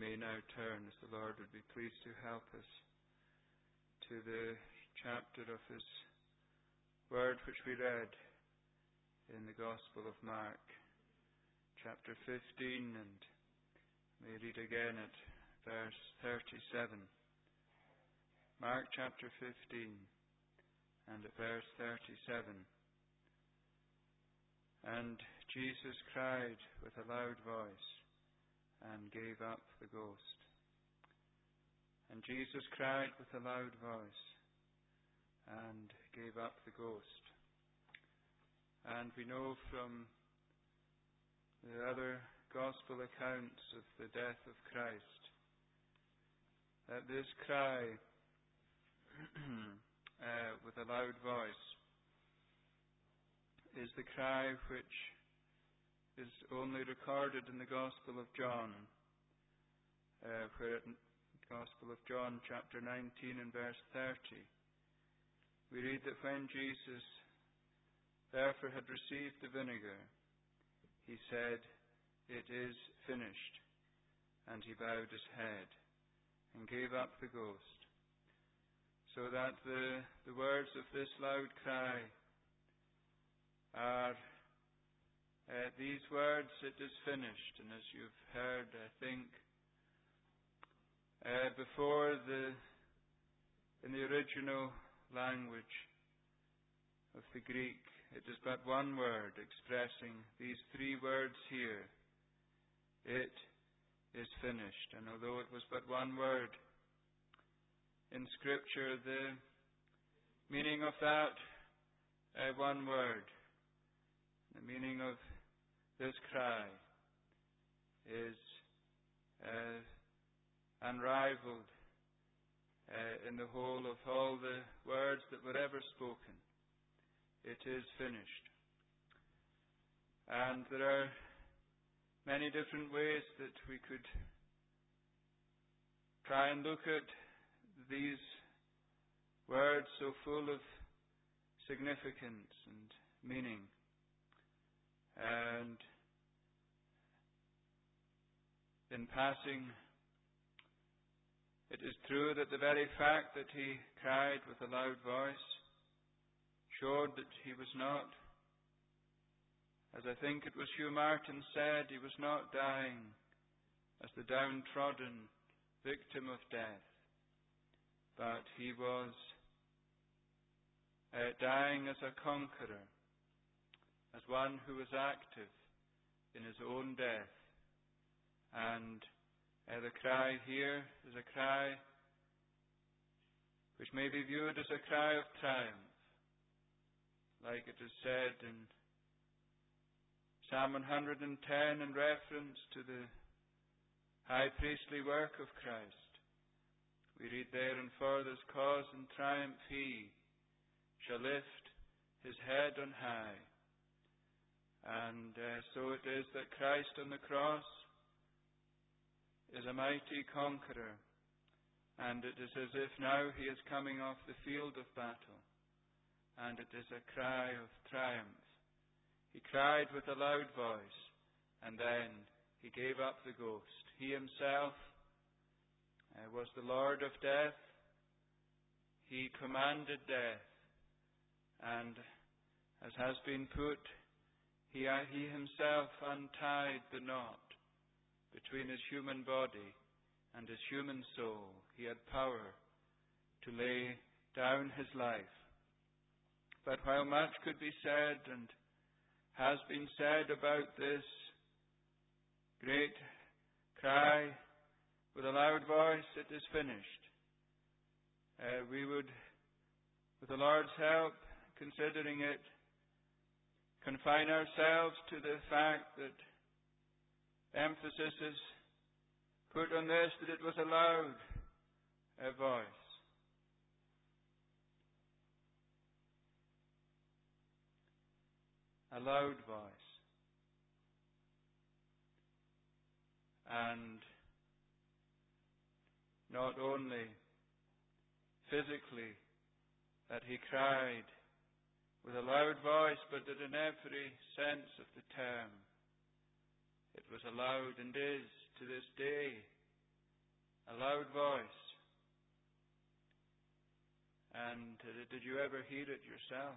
may now turn, as the Lord would be pleased to help us, to the chapter of His Word which we read in the Gospel of Mark, chapter 15, and may read again at verse 37. Mark chapter 15 and at verse 37. And Jesus cried with a loud voice and gave up the ghost. And Jesus cried with a loud voice and gave up the ghost. And we know from the other Gospel accounts of the death of Christ that this cry with a loud voice is the cry which is only recorded in the Gospel of John, where in the Gospel of John chapter 19 and verse 30 we read that when Jesus therefore had received the vinegar, He said, "It is finished," and He bowed His head and gave up the ghost. So that the words of this loud cry are these words, "It is finished." And as you've heard, I think, before in the original language of the Greek, it is but one word expressing these three words here. It is finished. And although it was but one word, in Scripture the meaning of that one word, the meaning of this cry is unrivaled in the whole of all the words that were ever spoken. It is finished. And there are many different ways that we could try and look at these words so full of significance and meaning. And in passing, it is true that the very fact that He cried with a loud voice showed that He was not, as I think it was Hugh Martin said, He was not dying as the downtrodden victim of death, but He was dying as a conqueror, as one who was active in His own death. And the cry here is a cry which may be viewed as a cry of triumph, like it is said in Psalm 110 in reference to the high priestly work of Christ. We read there, "And for this cause in triumph He shall lift His head on high." And so it is that Christ on the cross is a mighty conqueror, and it is as if now He is coming off the field of battle, and it is a cry of triumph. He cried with a loud voice, and then He gave up the ghost. He Himself was the Lord of death. He commanded death, and as has been put, He Himself untied the knot between His human body and His human soul. He had power to lay down His life. But while much could be said and has been said about this great cry with a loud voice, "It is finished," we would, with the Lord's help, considering it, confine ourselves to the fact that emphasis is put on this, that it was a loud voice. A loud voice. And not only physically that He cried with a loud voice, but that in every sense of the term, it was a loud, and is to this day, And did you ever hear it yourself?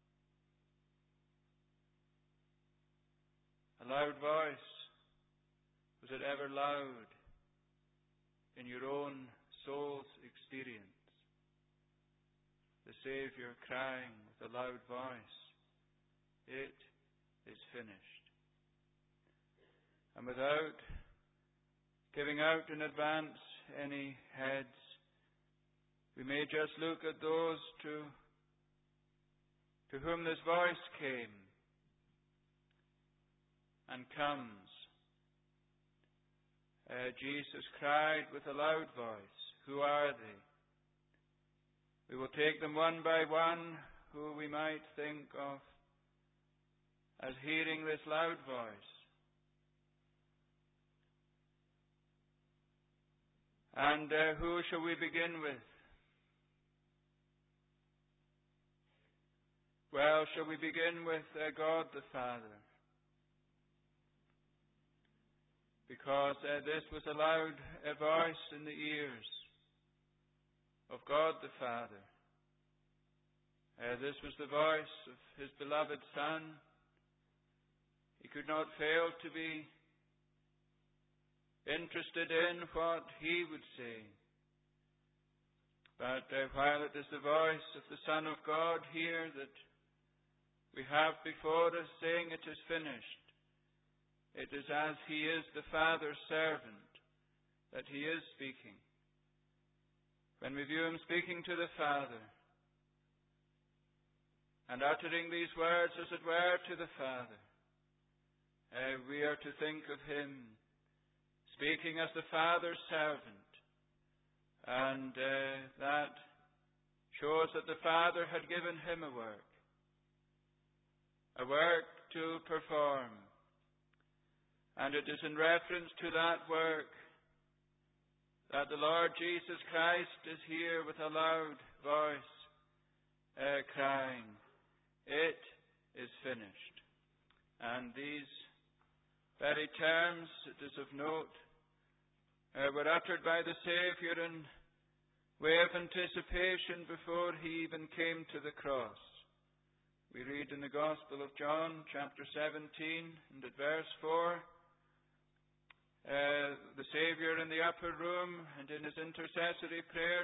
A loud voice. Was it ever loud in your own soul's experience? The Saviour crying with a loud voice, "It is finished." And without giving out in advance any heads, we may just look at those to whom this voice came and comes. Jesus cried with a loud voice. Who are they? We will take them one by one, who we might think of as hearing this loud voice. And who shall we begin with? Well, shall we begin with God the Father? Because this was a loud voice in the ears of God the Father. This was the voice of His beloved Son. He could not fail to be interested in what He would say. But while it is the voice of the Son of God here that we have before us saying it is finished, it is as He is the Father's servant that He is speaking. When we view Him speaking to the Father and uttering these words, as it were, to the Father, we are to think of Him speaking as the Father's servant. And that shows that the Father had given Him a work to perform. And it is in reference to that work that the Lord Jesus Christ is here with a loud voice crying, "It is finished." And these very terms, it is of note, were uttered by the Saviour in way of anticipation before He even came to the cross. We read in the Gospel of John, chapter 17, and at verse 4, the Saviour in the upper room and in His intercessory prayer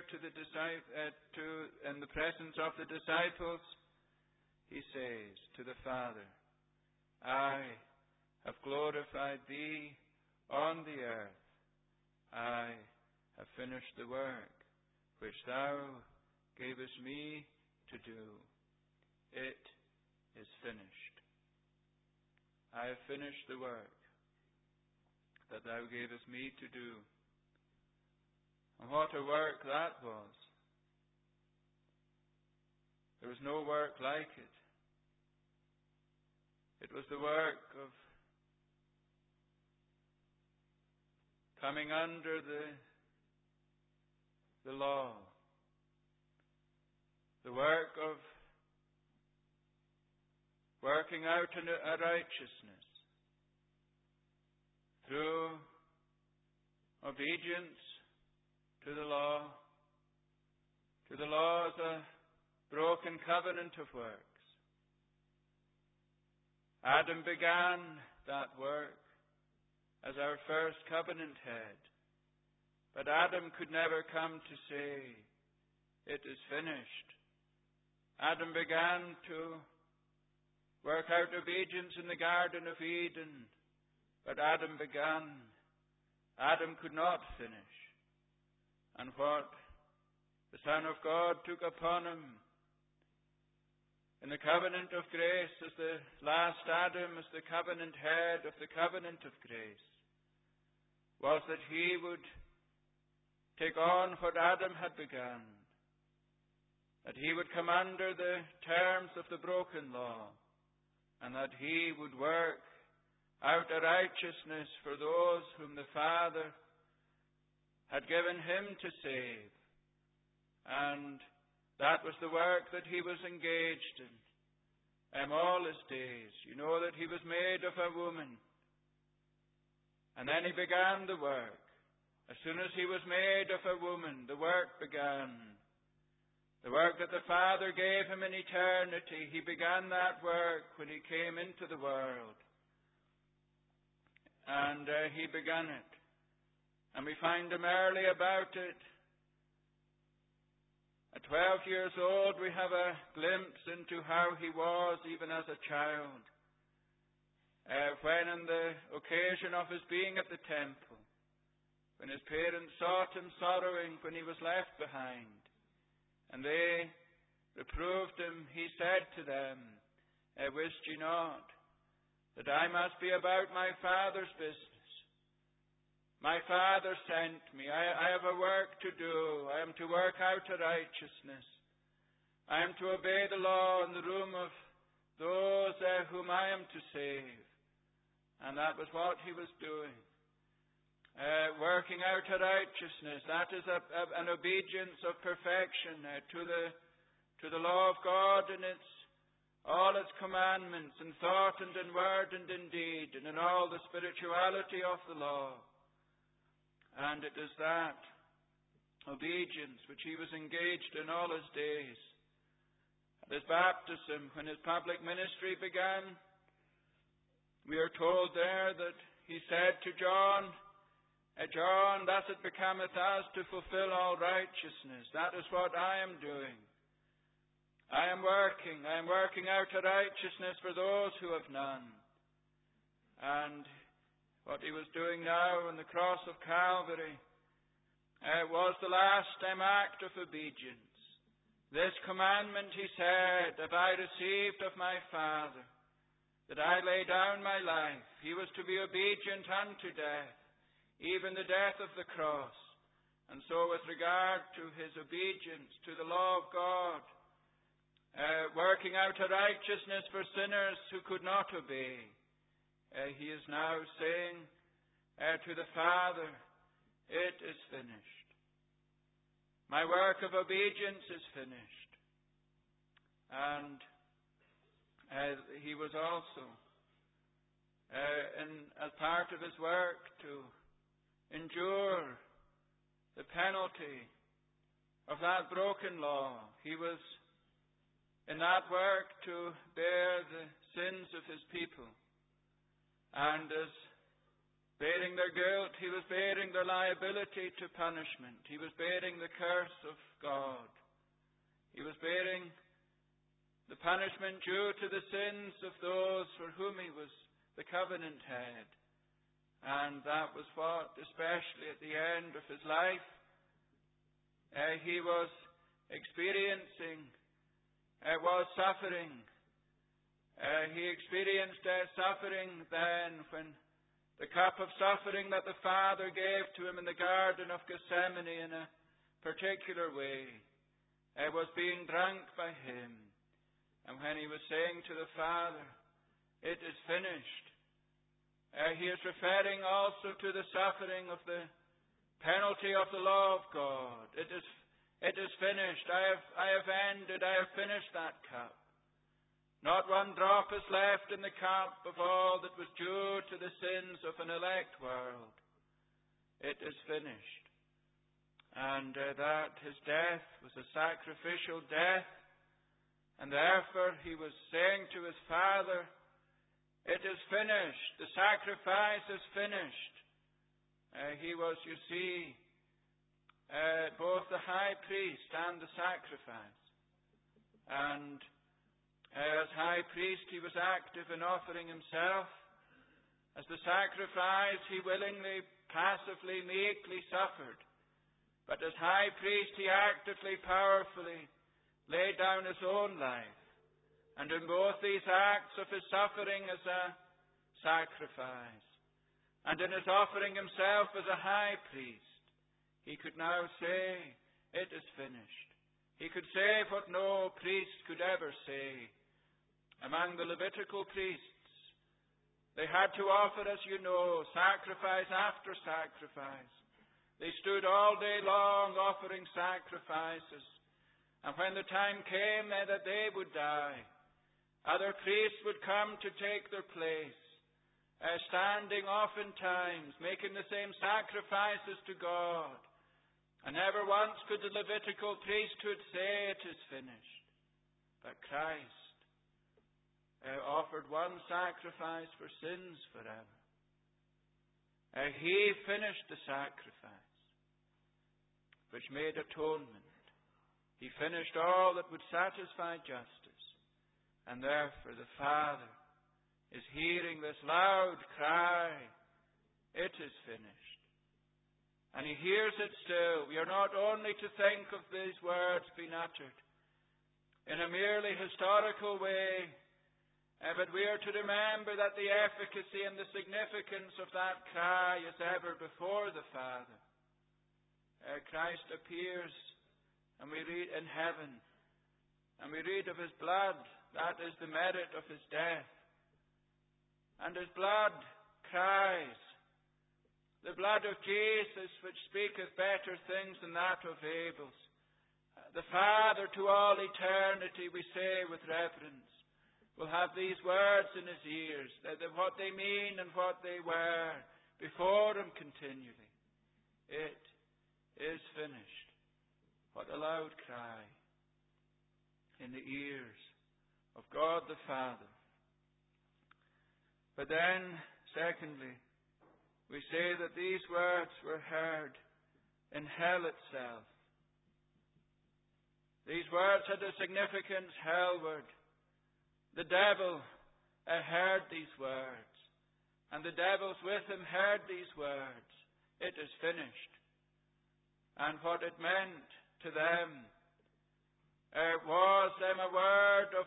in the presence of the disciples, He says to the Father, "I have glorified Thee on the earth. I have finished the work which Thou gavest me to do. It is finished. I have finished the work that Thou gavest me to do." And what a work that was. There was no work like it. It was the work of coming under the law. The work of working out a righteousness through obedience to the law as a broken covenant of works. Adam began that work as our first covenant head. But Adam could never come to say, "It is finished." Adam began to work out obedience in the Garden of Eden. But Adam could not finish. And what the Son of God took upon Him in the covenant of grace as the last Adam, as the covenant head of the covenant of grace, was that He would take on what Adam had begun, that He would come under the terms of the broken law, and that He would work out a righteousness for those whom the Father had given Him to save. And that was the work that He was engaged in all His days. You know that He was made of a woman. And then He began the work. As soon as He was made of a woman, the work began. The work that the Father gave him in eternity, he began that work when he came into the world. And he began it. And we find him early about it. At 12 years old, we have a glimpse into how he was even as a child. When on the occasion of his being at the temple, when his parents sought him sorrowing when he was left behind, and they reproved him, he said to them, "Wist ye not that I must be about my Father's business? My Father sent me. I have a work to do. I am to work out a righteousness. I am to obey the law in the room of those whom I am to save." And that was what he was doing. Working out a righteousness. That is an obedience of perfection to the law of God and all its commandments in thought and in word and in deed and in all the spirituality of the law. And it is that obedience which he was engaged in all his days. At his baptism, when his public ministry began, we are told there that he said to John, "John, thus it becometh us to fulfill all righteousness." That is what I am doing. I am working out a righteousness for those who have none. And what he was doing now on the cross of Calvary was the last act of obedience. This commandment, he said, "Have I received of my Father, that I lay down my life." He was to be obedient unto death, even the death of the cross. And so with regard to his obedience to the law of God, working out a righteousness for sinners who could not obey, he is now saying to the Father, "It is finished. My work of obedience is finished." And he was also, as part of his work, to endure the penalty of that broken law. He was in that work to bear the sins of his people. And as bearing their guilt, he was bearing their liability to punishment. He was bearing the curse of God. He was bearing the punishment due to the sins of those for whom he was the covenant head. And that was what, especially at the end of his life, he was experiencing, was suffering. He experienced suffering then when the cup of suffering that the Father gave to him in the Garden of Gethsemane in a particular way was being drunk by him. And when he was saying to the Father, "It is finished," he is referring also to the suffering of the penalty of the law of God. It is finished. I have ended. I have finished that cup. Not one drop is left in the cup of all that was due to the sins of an elect world. It is finished. And that his death was a sacrificial death. And therefore he was saying to his Father, "It is finished. The sacrifice is finished." He was, you see, both the high priest and the sacrifice. And as high priest he was active in offering himself. As the sacrifice he willingly, passively, meekly suffered. But as high priest he actively, powerfully laid down his own life. And in both these acts of his suffering as a sacrifice, and in his offering himself as a high priest, he could now say, "It is finished." He could say what no priest could ever say. Among the Levitical priests, they had to offer, as you know, sacrifice after sacrifice. They stood all day long offering sacrifices. And when the time came that they would die, other priests would come to take their place, standing oftentimes, making the same sacrifices to God And never once could the Levitical priesthood say it is finished. But Christ offered one sacrifice for sins forever. He finished the sacrifice which made atonement. He finished all that would satisfy justice. And therefore the Father is hearing this loud cry, it is finished. And He hears it still. We are not only to think of these words being uttered in a merely historical way, but we are to remember that the efficacy and the significance of that cry is ever before the Father. Christ appears, and we read in heaven, and we read of His blood. That is the merit of His death. And His blood cries, the blood of Jesus, which speaketh better things than that of Abel's. The Father to all eternity, we say with reverence, will have these words in His ears, what they mean and what they were, before Him continually. It is finished. What a loud cry in the ears of God the Father. But then, secondly, we say that these words were heard in hell itself. These words had a significance hellward. The devil heard these words, and the devils with him heard these words. It is finished. And what it meant to them was them a word of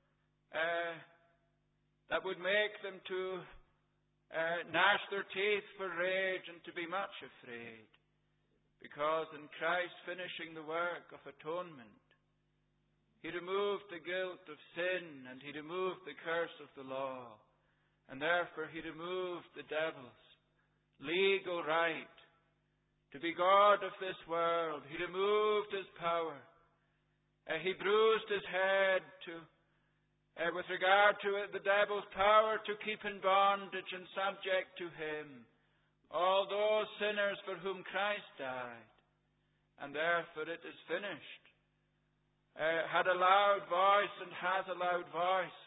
that would make them to gnash their teeth for rage and to be much afraid. Because in Christ finishing the work of atonement, He removed the guilt of sin and He removed the curse of the law. And therefore He removed the devil's legal right to be God of this world. He removed his power. He bruised His head with regard to the devil's power to keep in bondage and subject to him all those sinners for whom Christ died. And therefore it is finished. Had a loud voice and has a loud voice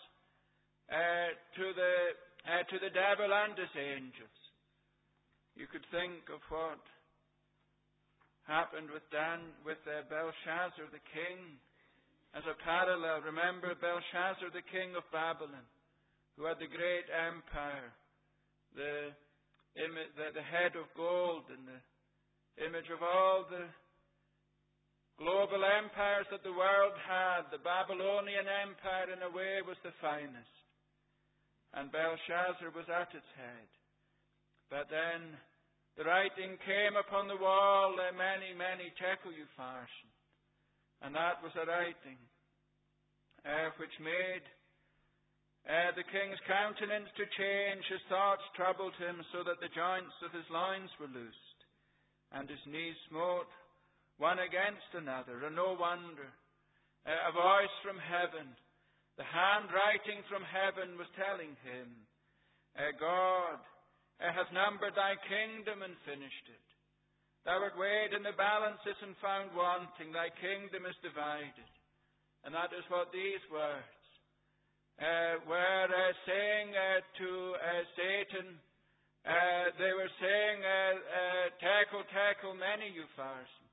to the devil and his angels. You could think of what happened with Belshazzar the king. As a parallel, remember Belshazzar, the king of Babylon, who had the great empire, the head of gold and the image of all the global empires that the world had. The Babylonian empire, in a way, was the finest. And Belshazzar was at its head. But then the writing came upon the wall, many, many tekel upharsin. And that was a writing which made the king's countenance to change. His thoughts troubled him, so that the joints of his loins were loosed, and his knees smote one against another. And no wonder. A voice from heaven, the handwriting from heaven, was telling him, God hath numbered thy kingdom and finished it. Thou art weighed in the balances and found wanting. Thy kingdom is divided. And that is what these words were saying to Satan. They were saying, tekel, tekel, many upharsin.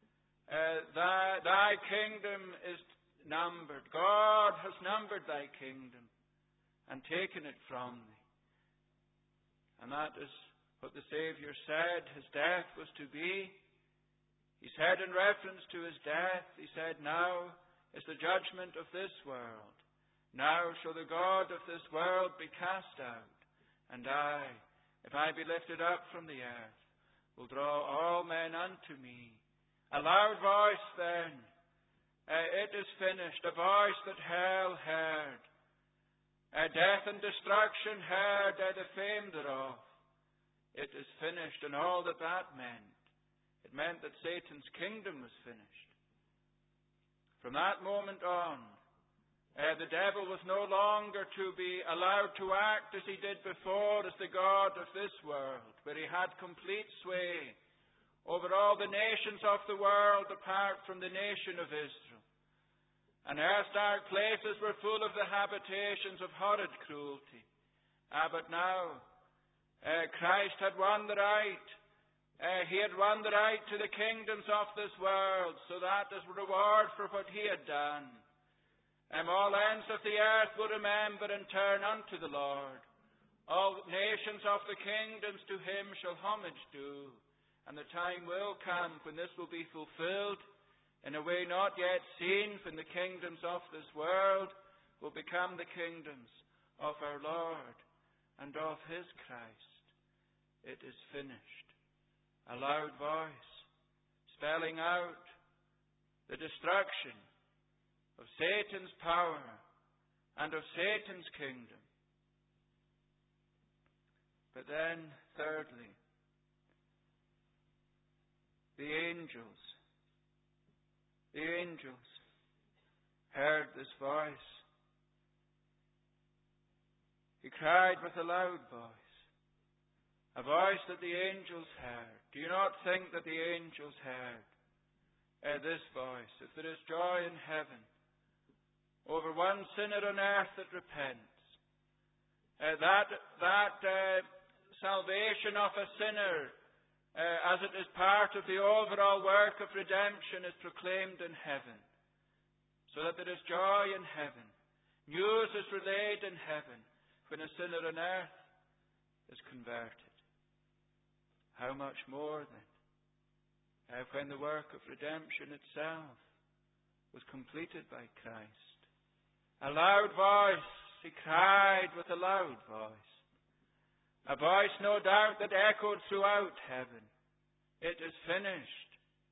Thy kingdom is numbered. God has numbered thy kingdom and taken it from thee. And that is what the Saviour said His death was to be. He said in reference to His death, He said, now is the judgment of this world. Now shall the God of this world be cast out. And I, if I be lifted up from the earth, will draw all men unto me. A loud voice then. It is finished. A voice that hell heard. Death and destruction heard, the fame thereof. It is finished, and all that meant. It meant that Satan's kingdom was finished. From that moment on, the devil was no longer to be allowed to act as he did before, as the God of this world, where he had complete sway over all the nations of the world apart from the nation of Israel. And erst dark places were full of the habitations of horrid cruelty. But now, Christ had won the right. He had won the right to the kingdoms of this world, so that as reward for what he had done, all ends of the earth will remember and turn unto the Lord. All nations of the kingdoms to him shall homage do. And the time will come when this will be fulfilled in a way not yet seen, when the kingdoms of this world will become the kingdoms of our Lord and of his Christ. It is finished. A loud voice spelling out the destruction of Satan's power and of Satan's kingdom. But then, thirdly, the angels heard this voice. He cried with a loud voice, a voice that the angels heard. Do you not think that the angels heard this voice? If there is joy in heaven over one sinner on earth that repents, that salvation of a sinner, as it is part of the overall work of redemption, is proclaimed in heaven, so that there is joy in heaven. News is relayed in heaven when a sinner on earth is converted. How much more then, when the work of redemption itself was completed by Christ. A loud voice, he cried with a loud voice. A voice, no doubt, that echoed throughout heaven. It is finished.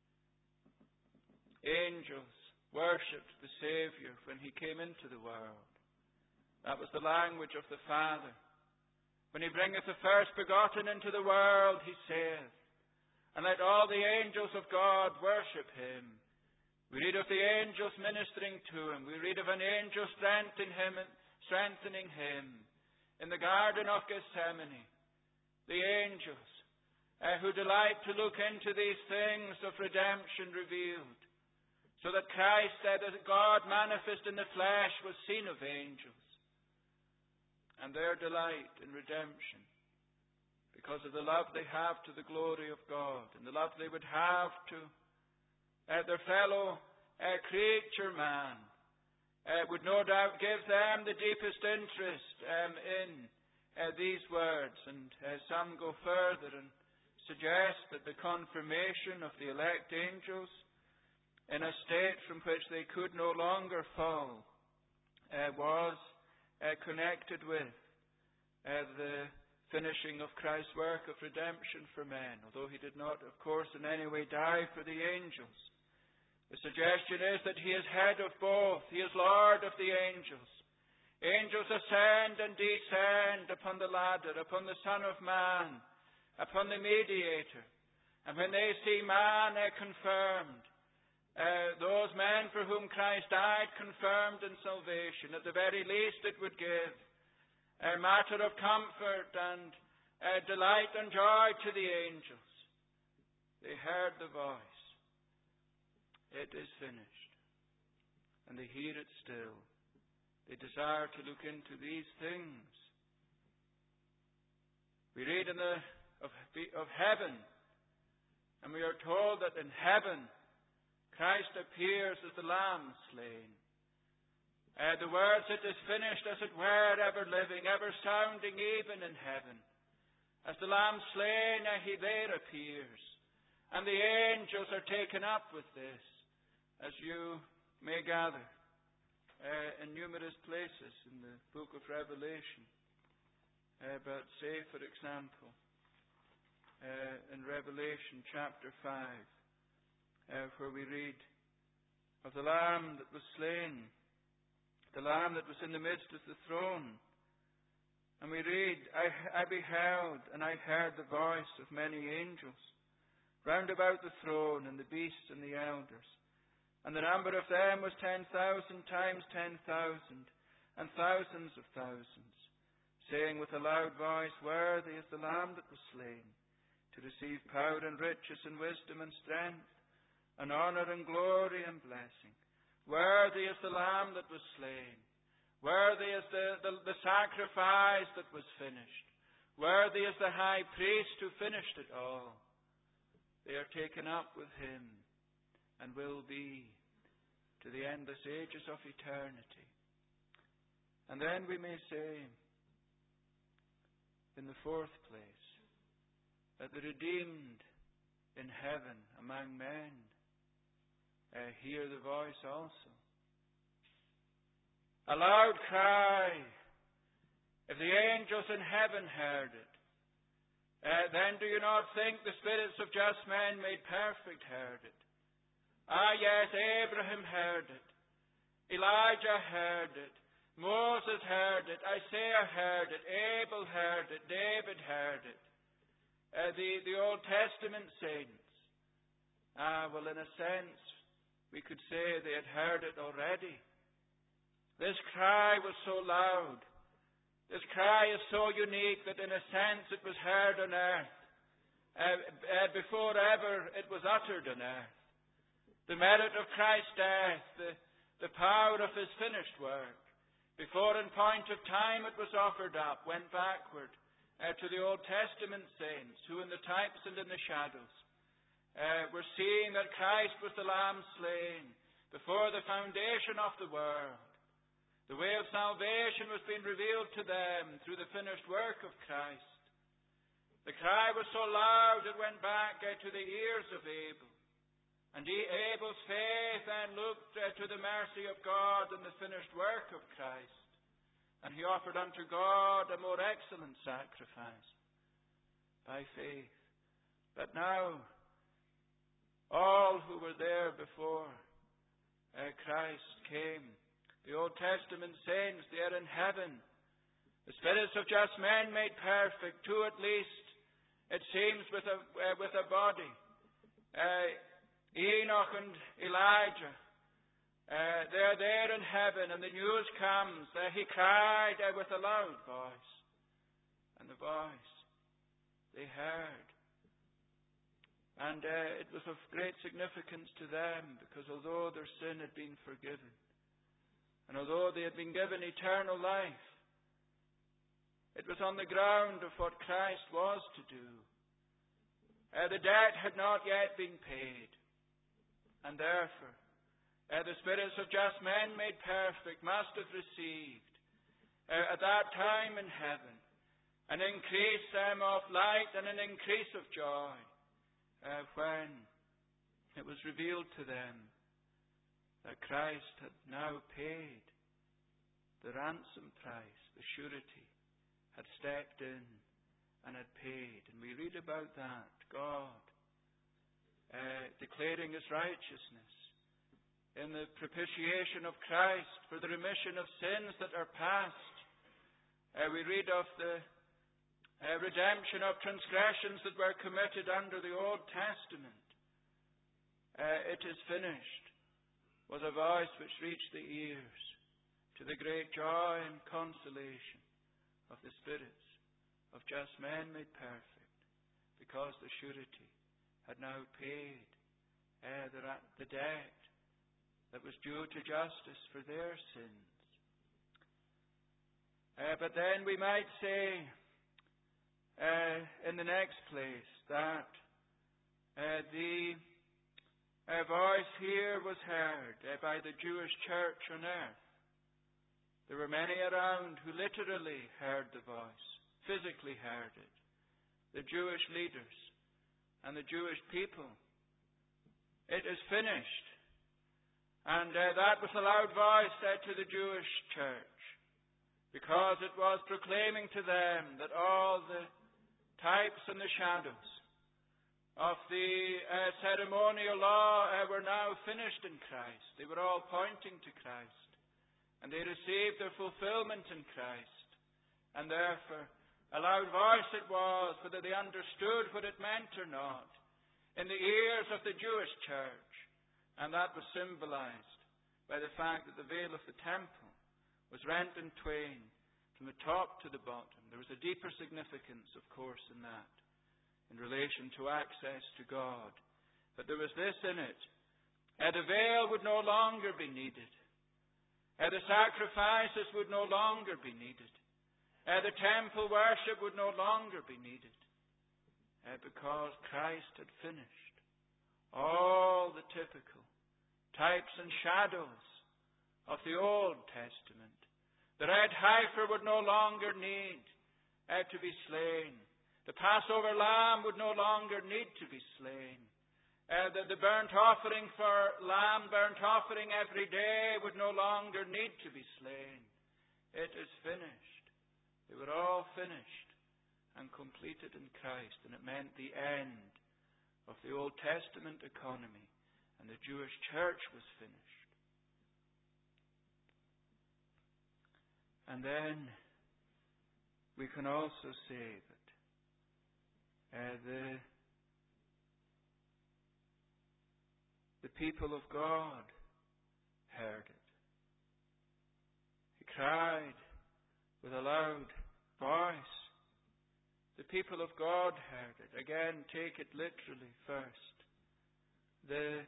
Angels worshipped the Saviour when he came into the world. That was the language of the Father. When he bringeth the first begotten into the world, he saith, and let all the angels of God worship him. We read of the angels ministering to him. We read of an angel strengthening him. In the Garden of Gethsemane, the angels who delight to look into these things of redemption revealed, so that Christ said that God manifest in the flesh was seen of angels, and their delight in redemption, because of the love they have to the glory of God, and the love they would have to their fellow creature man, would no doubt give them the deepest interest in these words. And some go further and suggest that the confirmation of the elect angels in a state from which they could no longer fall was connected with the finishing of Christ's work of redemption for men, although he did not, of course, in any way die for the angels. The suggestion is that he is head of both. He is Lord of the angels. Angels ascend and descend upon the ladder, upon the Son of Man, upon the Mediator. And when they see man confirmed, those men for whom Christ died confirmed in salvation, at the very least it would give a matter of comfort and delight and joy to the angels. They heard the voice. It is finished. And they hear it still. They desire to look into these things. We read of heaven, and we are told that in heaven Christ appears as the Lamb slain. The words, it is finished, as it were, ever living, ever sounding even in heaven. As the Lamb slain, he there appears. And the angels are taken up with this, as you may gather in numerous places in the book of Revelation. But say, for example, in Revelation chapter 5, where we read of the Lamb that was slain, the Lamb that was in the midst of the throne. And we read, I beheld and I heard the voice of many angels round about the throne and the beasts and the elders. And the number of them was 10,000 times 10,000, and thousands of thousands, saying with a loud voice, Worthy is the Lamb that was slain to receive power and riches and wisdom and strength and honour and glory and blessing. Worthy is the Lamb that was slain. Worthy is the sacrifice that was finished. Worthy is the high priest who finished it all. They are taken up with him and will be to the endless ages of eternity. And then we may say, in the fourth place, that the redeemed in heaven among men hear the voice also. A loud cry. If the angels in heaven heard it, then do you not think the spirits of just men made perfect heard it? Ah, yes, Abraham heard it. Elijah heard it. Moses heard it. Isaiah heard it. Abel heard it. David heard it. The Old Testament saints. Well, in a sense, we could say they had heard it already. This cry was so loud. This cry is so unique that in a sense it was heard on earth before ever it was uttered on earth. The merit of Christ's death, the power of his finished work, before in point of time it was offered up, went backward to the Old Testament saints who in the types and in the shadows were seeing that Christ was the Lamb slain before the foundation of the world. The way of salvation was being revealed to them through the finished work of Christ. The cry was so loud it went back to the ears of Abel. And Abel's faith then looked to the mercy of God and the finished work of Christ. And he offered unto God a more excellent sacrifice by faith. But now, all who were there before Christ came, the Old Testament saints, they are in heaven. The spirits of just men made perfect, two at least, it seems, with a body. Enoch and Elijah, they are there in heaven, and the news comes. He cried with a loud voice. And the voice they heard. And it was of great significance to them, because although their sin had been forgiven, and although they had been given eternal life, it was on the ground of what Christ was to do. The debt had not yet been paid. And therefore, the spirits of just men made perfect must have received at that time in heaven an increase of light and an increase of joy when it was revealed to them that Christ had now paid the ransom price, the surety, had stepped in and had paid. And we read about that, God declaring his righteousness in the propitiation of Christ for the remission of sins that are past. We read of the redemption of transgressions that were committed under the Old Testament. It is finished, was a voice which reached the ears, to the great joy and consolation of the spirits of just men made perfect, because the surety had now paid the debt that was due to justice for their sins. But then we might say, in the next place, that the voice here was heard by the Jewish church on earth. There were many around who literally heard the voice, physically heard it. The Jewish leaders and the Jewish people. It is finished. And that was a loud voice said to the Jewish church, because it was proclaiming to them that all the types and the shadows of the ceremonial law were now finished in Christ. They were all pointing to Christ. And they received their fulfillment in Christ. And therefore, a loud voice it was, whether they understood what it meant or not, in the ears of the Jewish church. And that was symbolized by the fact that the veil of the temple was rent in twain from the top to the bottom. There was a deeper significance, of course, in that. in relation to access to God. But there was this in it. The veil would no longer be needed. The sacrifices would no longer be needed. The temple worship would no longer be needed. Because Christ had finished all the typical types and shadows of the Old Testament. The red heifer would no longer need to be slain. The Passover lamb would no longer need to be slain. The burnt offering for lamb, burnt offering every day would no longer need to be slain. It is finished. They were all finished and completed in Christ. And it meant the end of the Old Testament economy. And the Jewish church was finished. And then we can also say that the people of God heard it. He cried with a loud voice. The people of God heard it. Again, take it literally first. The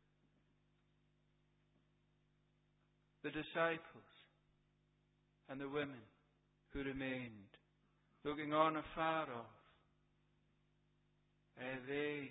disciples and the women who remained, looking on afar off, they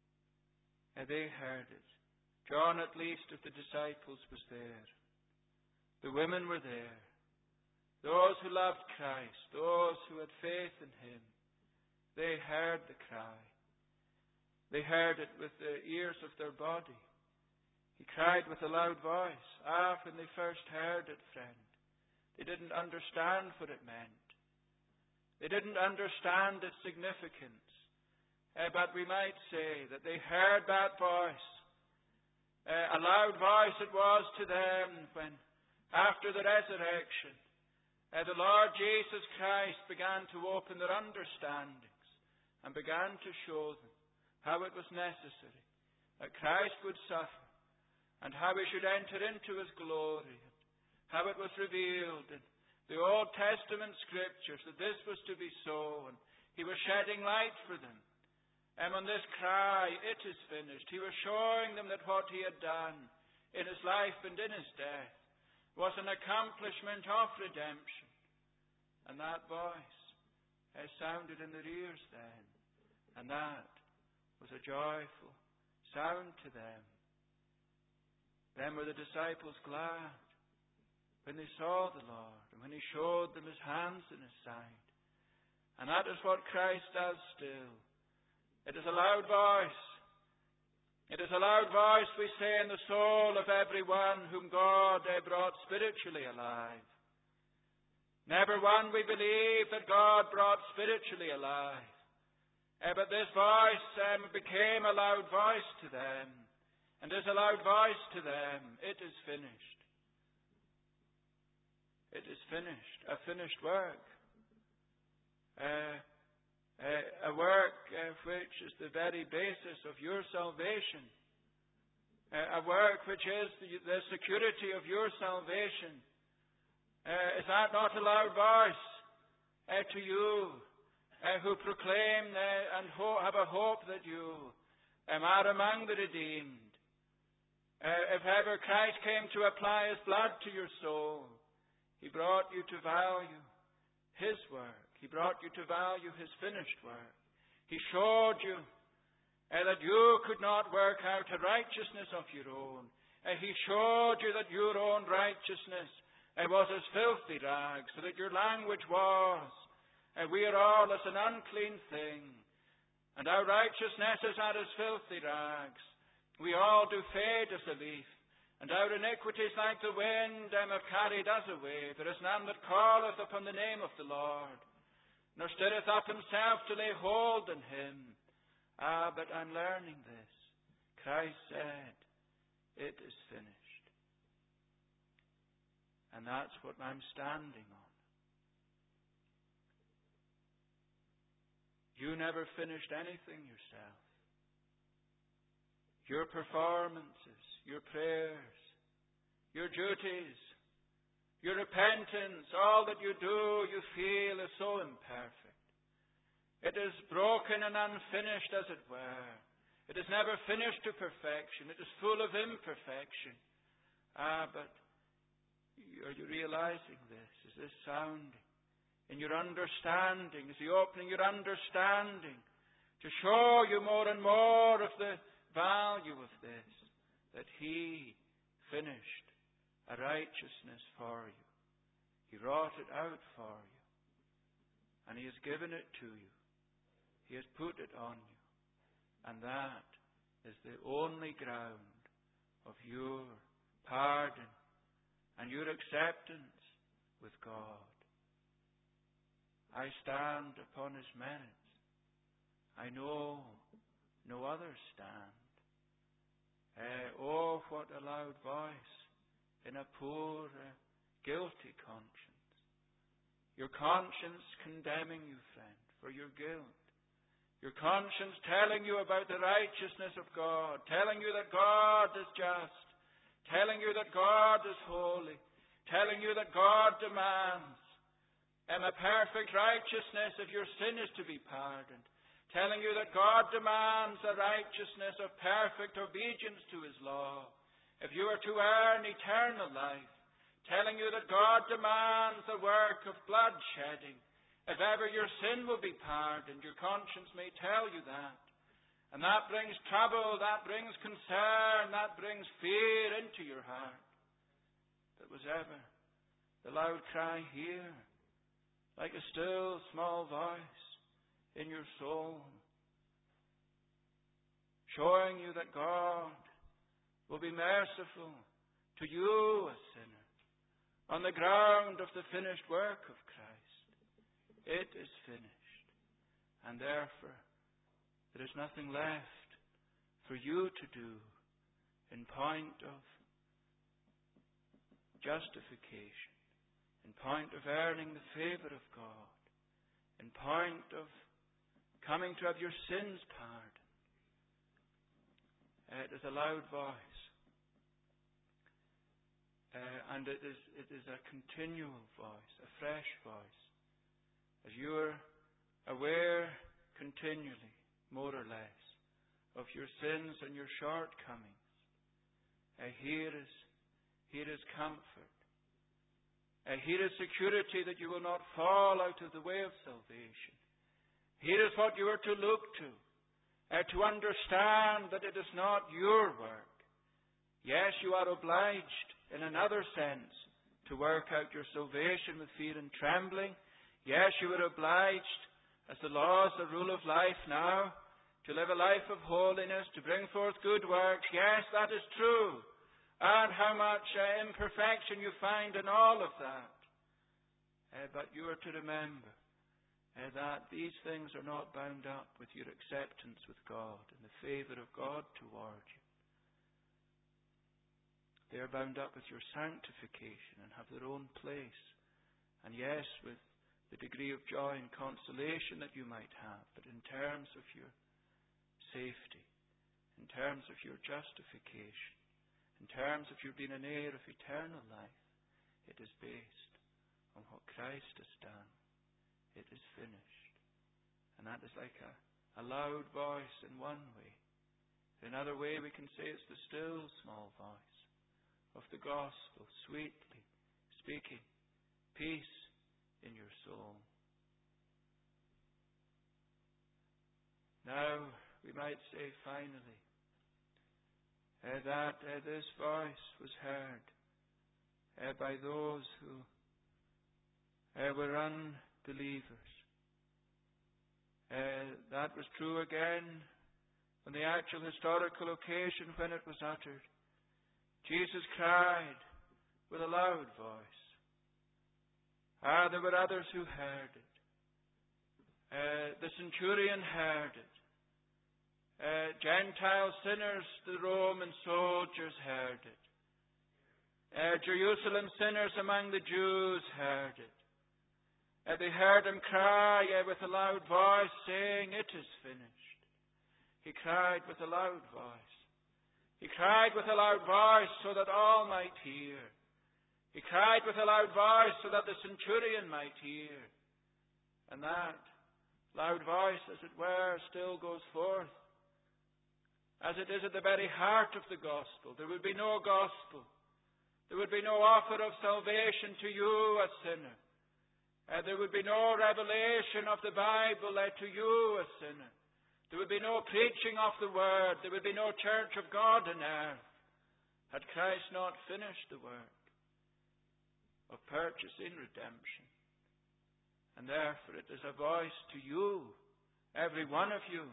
heard it. John, at least, of the disciples, was there. The women were there. Those who loved Christ, those who had faith in Him, they heard the cry. They heard it with the ears of their body. He cried with a loud voice. When they first heard it, friend, they didn't understand what it meant. They didn't understand its significance. But we might say that they heard that voice. A loud voice it was to them when, after the resurrection, the Lord Jesus Christ began to open their understandings and began to show them how it was necessary that Christ would suffer and how He should enter into His glory, and how it was revealed in the Old Testament Scriptures that this was to be so, and He was shedding light for them. And on this cry, "It is finished," He was showing them that what He had done in His life and in His death was an accomplishment of redemption. And that voice sounded in their ears then. And that was a joyful sound to them. Then were the disciples glad when they saw the Lord and when He showed them His hands and His side. And that is what Christ does still. It is a loud voice. It is a loud voice, we say, in the soul of every one whom God brought spiritually alive. Never one, we believe, that God brought spiritually alive. But this voice became a loud voice to them. And is a loud voice to them. It is finished. It is finished. A finished work. A work which is the very basis of your salvation. A work which is the security of your salvation. Is that not a loud voice to you who proclaim and have a hope that you are among the redeemed? If ever Christ came to apply His blood to your soul, He brought you to value His work. He brought you to value His finished work. He showed you that you could not work out a righteousness of your own. He showed you that your own righteousness was as filthy rags, so that your language was, we are all as an unclean thing, and our righteousnesses are as filthy rags. We all do fade as a leaf, and our iniquities like the wind have carried us away. There is none that calleth upon the name of the Lord, nor stirreth up himself to lay hold on Him. But I'm learning this. Christ said, "It is finished." And that's what I'm standing on. You never finished anything yourself. Your performances, your prayers, your duties, your repentance, all that you do, you feel is so imperfect. It is broken and unfinished, as it were. It is never finished to perfection. It is full of imperfection. But are you realizing this? Is this sounding in your understanding? Is He opening your understanding to show you more and more of the value of this? That He finished a righteousness for you. He wrought it out for you. And He has given it to you. He has put it on you. And that is the only ground of your pardon and your acceptance with God. I stand upon His merits. I know no others stand. Oh, what a loud voice in a poor, guilty conscience. Your conscience condemning you, friend, for your guilt. Your conscience telling you about the righteousness of God, telling you that God is just, telling you that God is holy, telling you that God demands a perfect righteousness if your sin is to be pardoned, telling you that God demands a righteousness of perfect obedience to His law if you are to earn eternal life, telling you that God demands a work of bloodshedding if ever your sin will be pardoned. Your conscience may tell you that. And that brings trouble, that brings concern, that brings fear into your heart. But was ever the loud cry here, like a still small voice in your soul, showing you that God will be merciful to you, a sinner, on the ground of the finished work of Christ. It is finished. And therefore, there is nothing left for you to do in point of justification, in point of earning the favour of God, in point of coming to have your sins pardoned. It is a loud voice. And it is a continual voice, a fresh voice. As you are aware continually, more or less, of your sins and your shortcomings, here is comfort. Here is security that you will not fall out of the way of salvation. Here is what you are to look to understand that it is not your work. Yes, you are obliged, in another sense, to work out your salvation with fear and trembling. Yes, you are obliged, as the laws, the rule of life now, to live a life of holiness, to bring forth good works. Yes, that is true. And how much imperfection you find in all of that. But you are to remember that these things are not bound up with your acceptance with God and the favour of God toward you. They are bound up with your sanctification and have their own place. And yes, with the degree of joy and consolation that you might have, but in terms of your safety, in terms of your justification, in terms of your being an heir of eternal life, it is based on what Christ has done. It is finished. And that is like a loud voice in one way. In another way, we can say it's the still small voice of the gospel, sweetly speaking peace in your soul. Now, we might say finally that this voice was heard by those who were unbelievers. That was true again on the actual historical occasion when it was uttered. Jesus cried with a loud voice. There were others who heard it. The centurion heard it. Gentile sinners, the Roman soldiers heard it. Jerusalem sinners among the Jews heard it. They heard him cry with a loud voice, saying, "It is finished." He cried with a loud voice. He cried with a loud voice so that all might hear. He cried with a loud voice so that the centurion might hear. And that loud voice, as it were, still goes forth, as it is at the very heart of the gospel. There would be no gospel. There would be no offer of salvation to you, a sinner. There would be no revelation of the Bible to you, a sinner. There would be no preaching of the Word. There would be no church of God on earth had Christ not finished the work of purchasing redemption. And therefore it is a voice to you, every one of you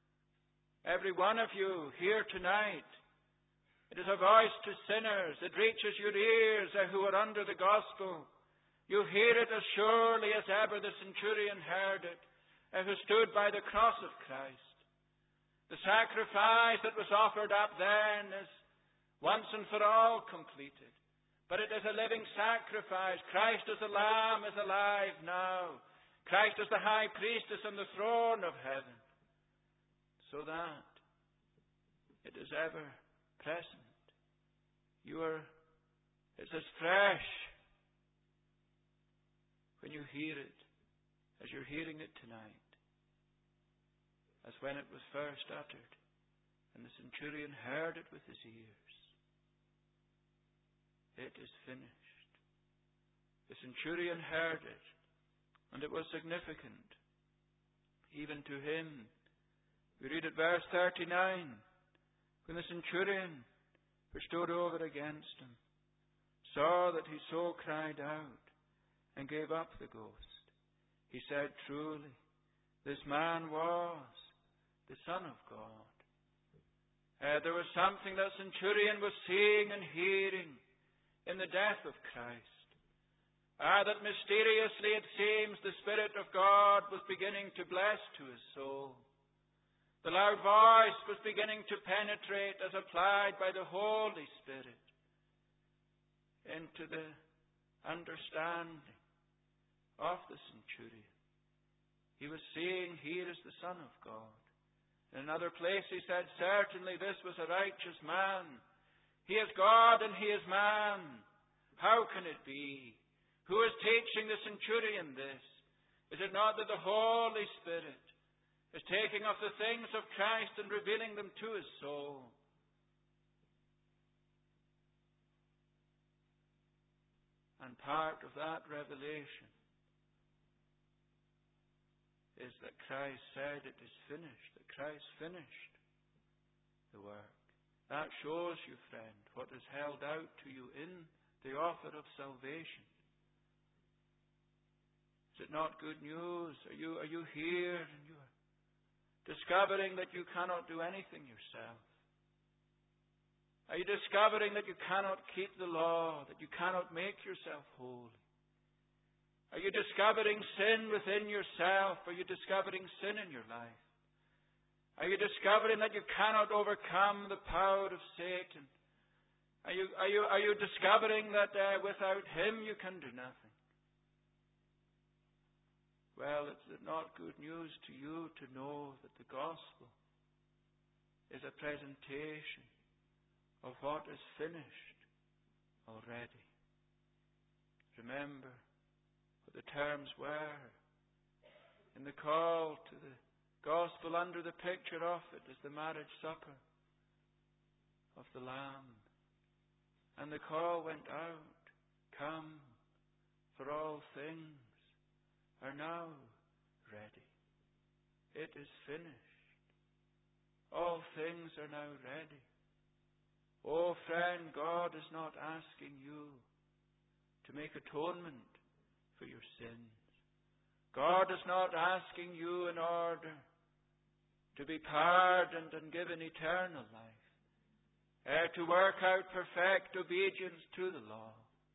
here tonight. It is a voice to sinners. It reaches your ears who are under the gospel. You hear it as surely as ever the centurion heard it, who stood by the cross of Christ. The sacrifice that was offered up then is once and for all completed. But it is a living sacrifice. Christ as the Lamb is alive now. Christ as the high priestess on the throne of heaven. So that it is ever present. It's as fresh when you hear it as you're hearing it tonight, as when it was first uttered and the centurion heard it with his ears. It is finished. The centurion heard it, and it was significant even to him. We read at verse 39, when the centurion who stood over against him saw that he so cried out and gave up the ghost, he said, truly, this man was the Son of God. There was something that centurion was seeing and hearing in the death of Christ. That mysteriously, it seems, the Spirit of God was beginning to bless to his soul. The loud voice was beginning to penetrate as applied by the Holy Spirit into the understanding of the centurion. He was seeing, here is the Son of God. In another place he said, certainly this was a righteous man. He is God and he is man. How can it be? Who is teaching the centurion this? Is it not that the Holy Spirit is taking of the things of Christ and revealing them to his soul? And part of that revelation is that Christ said it is finished, that Christ finished the work. That shows you, friend, what is held out to you in the offer of salvation. Is it not good news? Are you here and you are discovering that you cannot do anything yourself? Are you discovering that you cannot keep the law, that you cannot make yourself holy? Are you discovering sin within yourself? Are you discovering sin in your life? Are you discovering that you cannot overcome the power of Satan? Are you discovering that without him you can do nothing? Well, is it not good news to you to know that the gospel is a presentation of what is finished already? Remember what the terms were in the call to the gospel. Under the picture of it is the marriage supper of the Lamb. And the call went out, come, for all things are now ready. It is finished. All things are now ready. Oh, friend, God is not asking you to make atonement for your sins. God is not asking you in order to be pardoned and given eternal life, to work out perfect obedience to the law.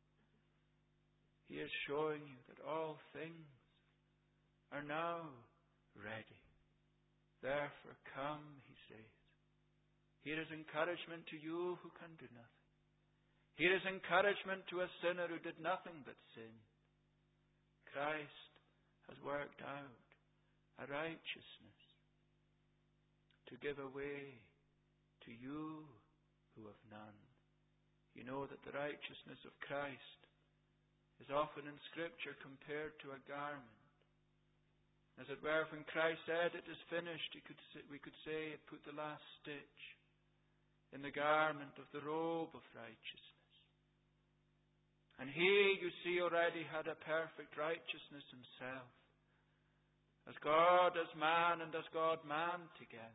He is showing you that all things are now ready. Therefore come, he says. Here is encouragement to you who can do nothing. Here is encouragement to a sinner who did nothing but sin. Christ has worked out a righteousness to give away to you who have none. You know that the righteousness of Christ is often in Scripture compared to a garment. As it were, when Christ said it is finished, we could say it put the last stitch in the garment of the robe of righteousness. And He, you see, already had a perfect righteousness Himself, as God, as man, and as God-man together.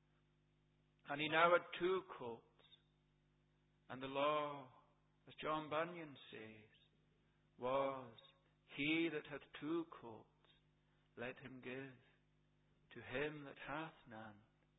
And He now had two coats. And the law, as John Bunyan says, was, he that hath two coats, let him give to him that hath none.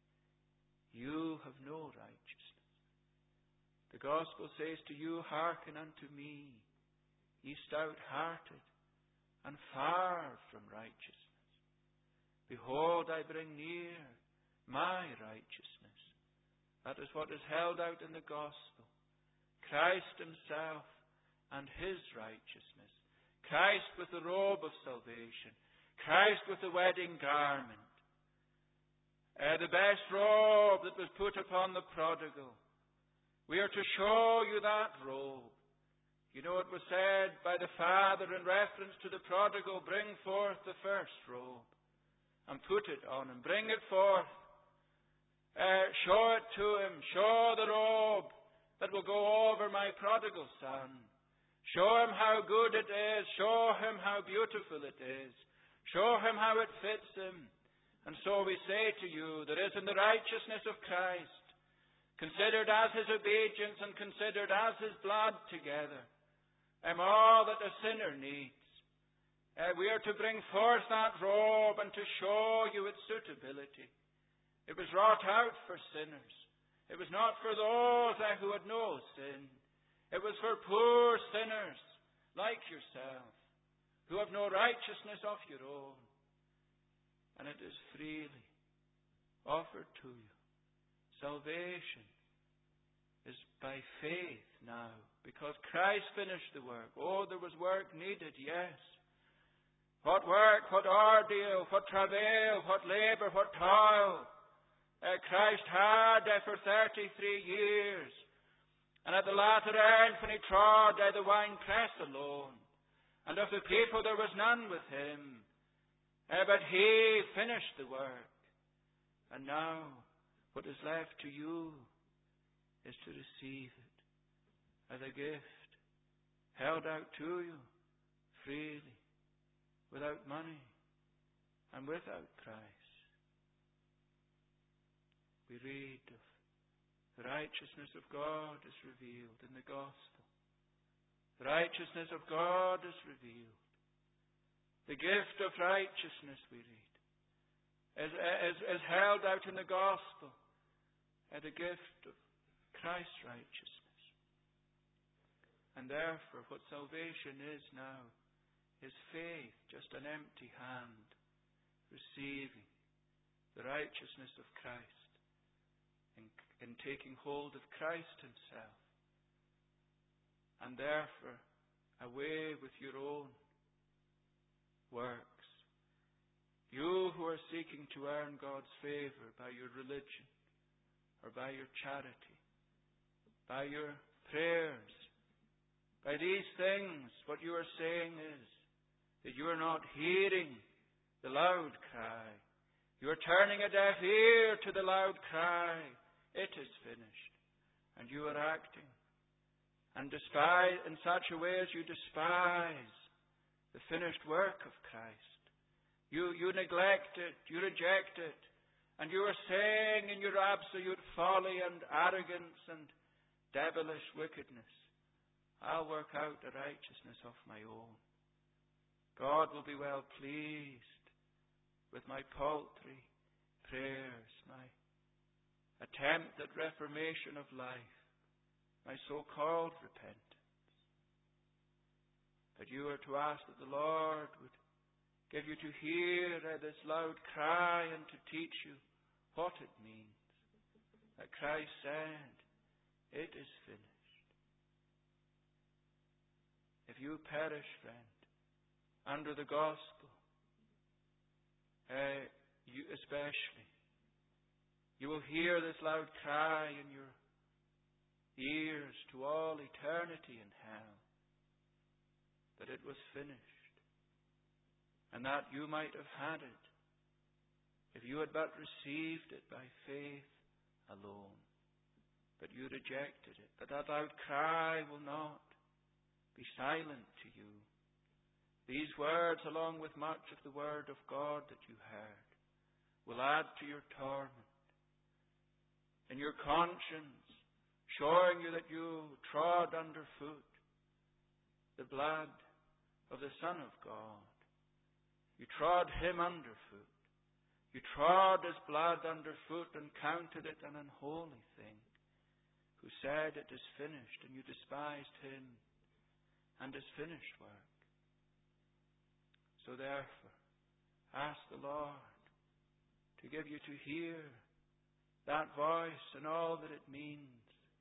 You have no righteousness. The gospel says to you, hearken unto me, ye stout-hearted, and far from righteousness. Behold, I bring near my righteousness. That is what is held out in the gospel. Christ Himself and His righteousness. Christ with the robe of salvation. Christ with the wedding garment. The best robe that was put upon the prodigal. We are to show you that robe. You know, it was said by the Father in reference to the prodigal, bring forth the first robe and put it on him. Bring it forth. Show it to him. Show the robe that will go over my prodigal son. Show him how good it is. Show him how beautiful it is. Show him how it fits him. And so we say to you, there is in the righteousness of Christ, considered as His obedience and considered as His blood together, all that a sinner needs. We are to bring forth that robe and to show you its suitability. It was wrought out for sinners. It was not for those who had no sin. It was for poor sinners like yourself, who have no righteousness of your own. And it is freely offered to you. Salvation is by faith now, because Christ finished the work. Oh, there was work needed, yes. What work, what ordeal, what travail, what labour, what toil Christ had for 33 years. And at the latter end, when He trod the winepress alone, and of the people there was none with Him, but He finished the work. And now, what is left to you is to receive it as a gift, held out to you freely, without money and without price. We read of the righteousness of God is revealed in the gospel. The righteousness of God is revealed. The gift of righteousness, we read, is held out in the gospel. The gift of Christ's righteousness. And therefore, what salvation is now is faith, just an empty hand, receiving the righteousness of Christ, in taking hold of Christ Himself. And therefore, away with your own works. You who are seeking to earn God's favour by your religion, or by your charity, by your prayers, by these things, what you are saying is that you are not hearing the loud cry. You are turning a deaf ear to the loud cry. It is finished. And you are acting and despise in such a way as you despise the finished work of Christ. You neglect it, you reject it, and you are saying in your absolute folly and arrogance and devilish wickedness, I'll work out the righteousness of my own. God will be well pleased with my paltry prayers, my attempt at reformation of life, my so-called repentance. But you are to ask that the Lord would give you to hear this loud cry and to teach you what it means. That Christ said, it is finished. If you perish, friend, under the gospel, you especially, you will hear this loud cry in your ears to all eternity in hell, that it was finished, and that you might have had it if you had but received it by faith alone. But you rejected it. But that loud cry will not be silent to you. These words, along with much of the Word of God that you heard, will add to your torment. In your conscience, showing you that you trod underfoot the blood of the Son of God. You trod Him underfoot. You trod His blood underfoot and counted it an unholy thing, who said, "It is finished," and you despised Him and His finished work. So therefore, ask the Lord to give you to hear that voice and all that it means,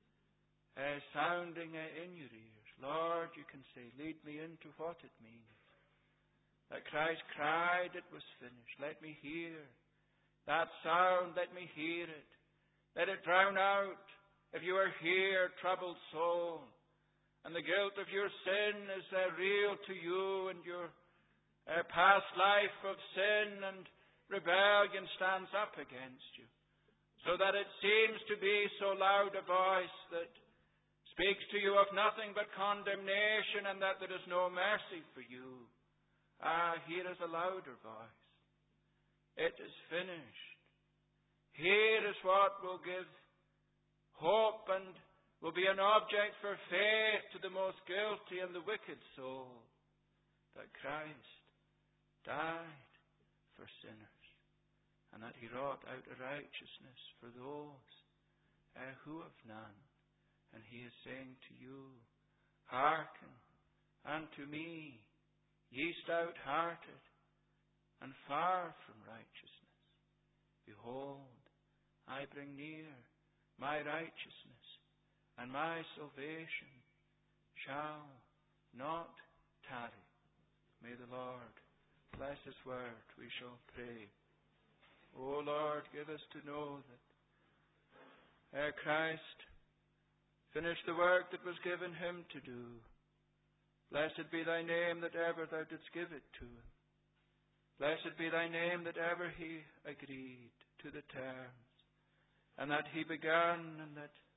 sounding in your ears. Lord, you can say, lead me into what it means. That Christ cried, it was finished. Let me hear that sound. Let me hear it. Let it drown out, if you are here, troubled soul, and the guilt of your sin is real to you, and your past life of sin and rebellion stands up against you, so that it seems to be so loud a voice that speaks to you of nothing but condemnation, and that there is no mercy for you. Here is a louder voice. It is finished. Here is what will give hope and will be an object for faith to the most guilty and the wicked soul, that Christ died for sinners, and that He wrought out a righteousness for those who have none. And He is saying to you, hearken unto me, ye stout-hearted and far from righteousness. Behold, I bring near my righteousness, and my salvation shall not tarry. May the Lord bless His word. We shall pray. O Lord, give us to know that Christ finished the work that was given Him to do. Blessed be Thy name that ever Thou didst give it to Him. Blessed be Thy name that ever He agreed to the terms, and that He began, and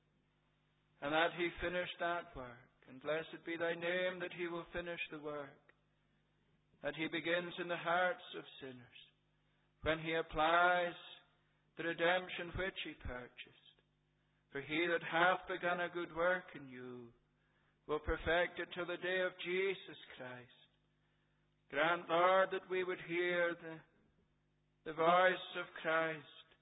that He finished that work. And blessed be Thy name that He will finish the work that He begins in the hearts of sinners, when He applies the redemption which He purchased. For He that hath begun a good work in you will perfect it till the day of Jesus Christ. Grant, Lord, that we would hear the voice of Christ,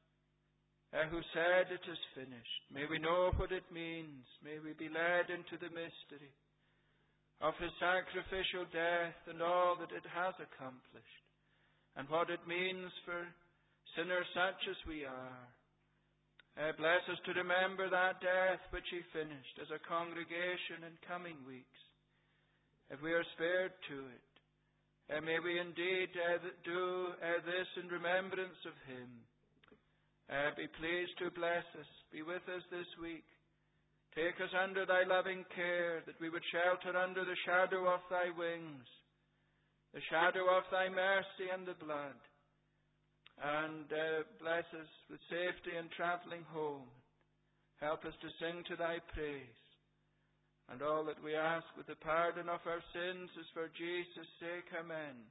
who said, it is finished. May we know what it means. May we be led into the mystery of His sacrificial death and all that it has accomplished, and what it means for sinners such as we are. Bless us to remember that death which He finished as a congregation in coming weeks, if we are spared to it. May we indeed do this in remembrance of Him. Be pleased to bless us. Be with us this week. Take us under Thy loving care, that we would shelter under the shadow of Thy wings, the shadow of Thy mercy and the blood. And bless us with safety in travelling home. Help us to sing to Thy praise. And all that we ask with the pardon of our sins is for Jesus' sake. Amen.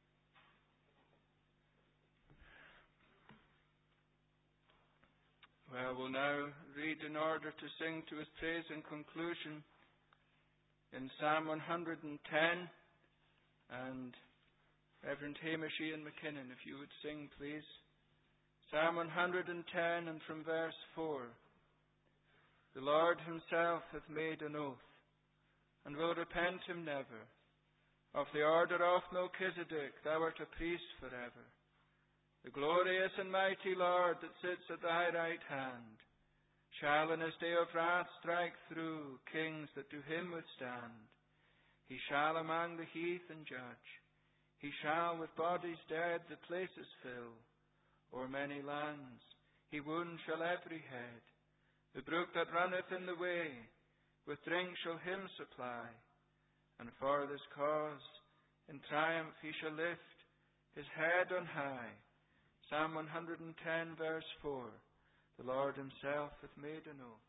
Well, we'll now read in order to sing to His praise in conclusion in Psalm 110. And Reverend Hamish Ian McKinnon, if you would sing, please. Psalm 110, and from verse 4. The Lord Himself hath made an oath, and will repent Him never. Of the order of Melchizedek thou art a priest forever. The glorious and mighty Lord that sits at Thy right hand shall in His day of wrath strike through kings that do Him withstand. He shall among the heathen judge. He shall with bodies dead the places fill. O'er many lands He wound shall every head. The brook that runneth in the way, with drink shall Him supply. And for this cause in triumph He shall lift His head on high. Psalm 110, verse 4. The Lord himself hath made an oath.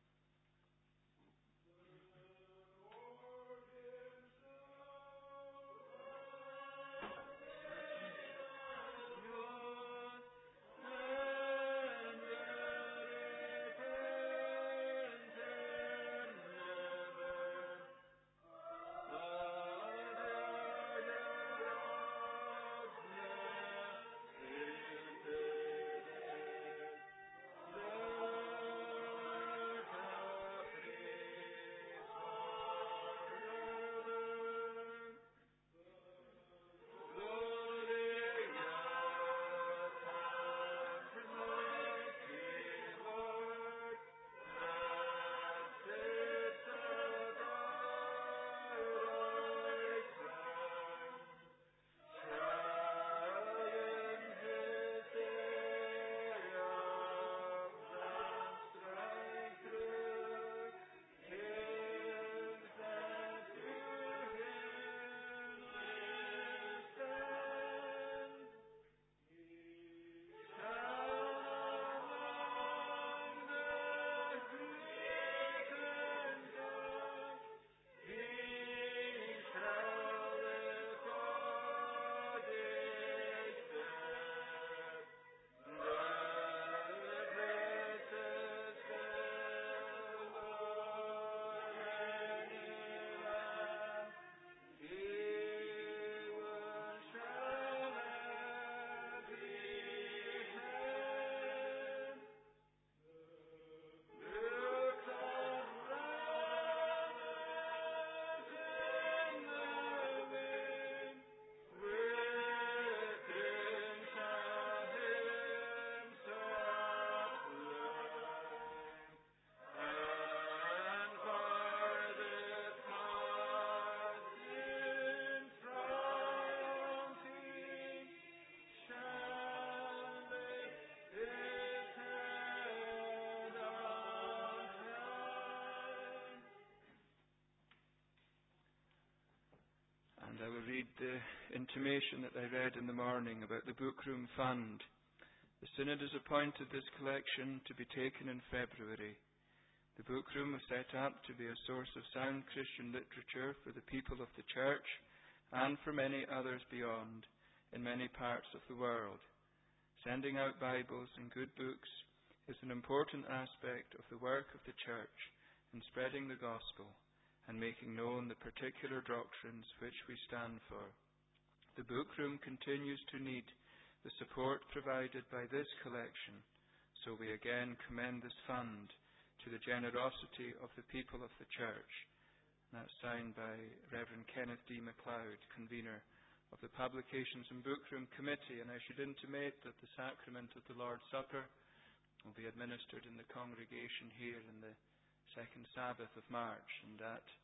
And I will read the intimation that I read in the morning about the Bookroom Fund. The Synod has appointed this collection to be taken in February. The Bookroom was set up to be a source of sound Christian literature for the people of the Church and for many others beyond, in many parts of the world. Sending out Bibles and good books is an important aspect of the work of the Church in spreading the Gospel and making known the particular doctrines which we stand for. The Bookroom continues to need the support provided by this collection, so we again commend this fund to the generosity of the people of the Church. And that's signed by Reverend Kenneth D. MacLeod, convener of the Publications and Bookroom Committee. And I should intimate that the sacrament of the Lord's Supper will be administered in the congregation here in the second Sabbath of March, and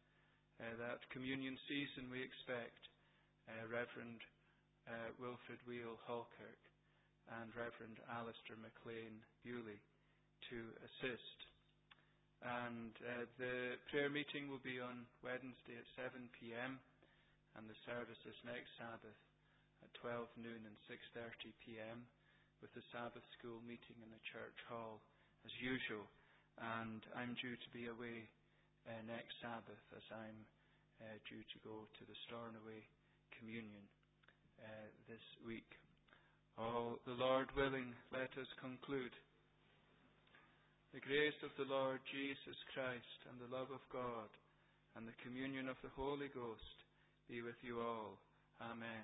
that communion season we expect Reverend Wilfred Wheel Halkirk and Reverend Alistair MacLean Bewley to assist. And the prayer meeting will be on Wednesday at 7 p.m. and the service is next Sabbath at 12 noon and 6:30 p.m. with the Sabbath school meeting in the church hall as usual. And I'm due to be away next Sabbath, as I'm due to go to the Stornoway Communion this week. Oh, the Lord willing, let us conclude. The grace of the Lord Jesus Christ and the love of God and the communion of the Holy Ghost be with you all. Amen.